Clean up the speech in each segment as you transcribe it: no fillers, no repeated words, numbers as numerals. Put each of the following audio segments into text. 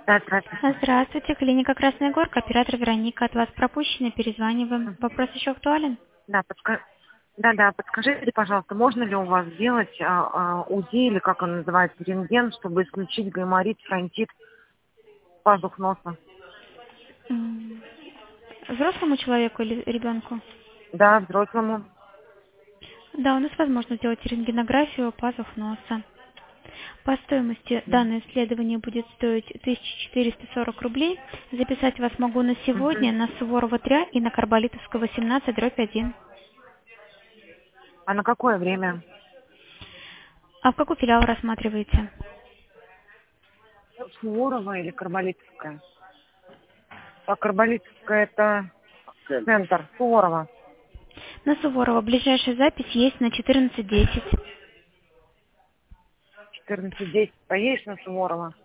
Да, здравствуйте. Здравствуйте, клиника Красная Горка, оператор Вероника. От вас пропущено, перезваниваем. Вопрос еще актуален? Да, подскажите, пожалуйста, можно ли у вас сделать УЗИ, или как он называется, рентген, чтобы исключить гайморит, фронтит, пазух носа? М, Взрослому человеку или ребенку? Да, взрослому. Да, у нас возможно сделать рентгенографию пазух носа. По стоимости данное исследование будет стоить 1440 рублей. Записать вас могу на сегодня, Мгм. на Суворова 3 и на Карболитовского 17/1. А на какое время? А в какой филиал рассматриваете? Суворова или Карболитовская? А Карболитовская это центр. Суворова. На Суворова ближайшая запись есть на 14:10. 14:10. Поедешь на Суворова?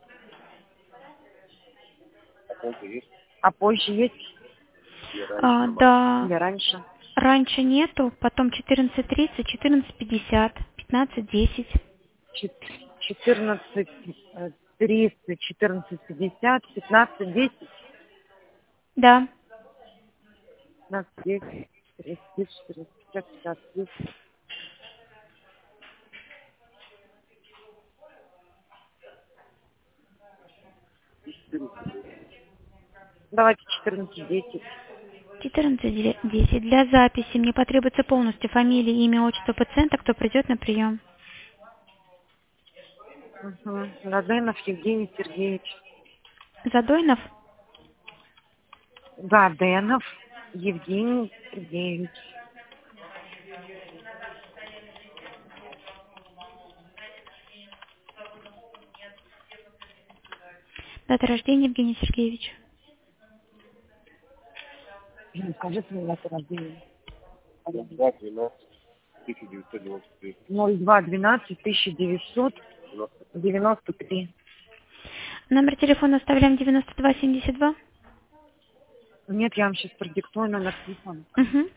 А позже есть? Да, Или раньше? раньше нету, потом 14:30, 14:50, 15:10. 14:30, 14:50, 15:10, Да. 15:10, 14:30, 14:50, 15:10. Давайте 14:10. 14:10. Для записи мне потребуется полностью фамилия, имя, отчество пациента, кто придет на прием. Угу. Гаденов Евгений Сергеевич. Задойнов? Гаденов Евгений Сергеевич. Дата рождения Евгений Сергеевич. Скажи свою дату рождения. 02/12/1993. Номер телефона оставляем 9272. Нет, я вам сейчас продиктую номер телефона. Угу.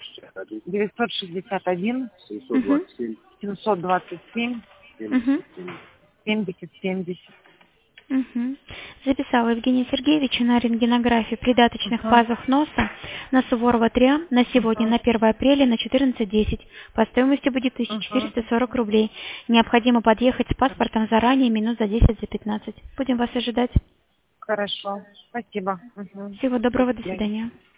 961 Угу. 727 Угу. 7070. Угу. Записала Евгения Сергеевича на рентгенографию придаточных Ага. пазух носа на Суворова 3 на сегодня, Ага. на 1 апреля, на 14:10. По стоимости будет Ага. 1440 рублей. Необходимо подъехать с паспортом заранее, минут за 10, за 15. Будем вас ожидать. Хорошо. Спасибо. Угу. Всего До доброго, до свидания. свидания.